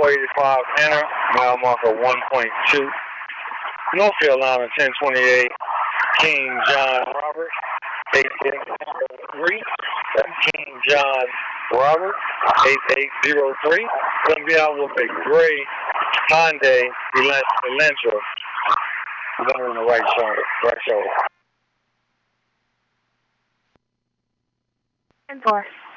485 enter, mile marker 1.2. North Carolina 1028, King John Robert, 8803. That's King John Robert, 8803. Gonna be out with a gray Hyundai Elantra. Going on the right shoulder, right shoulder. And 4.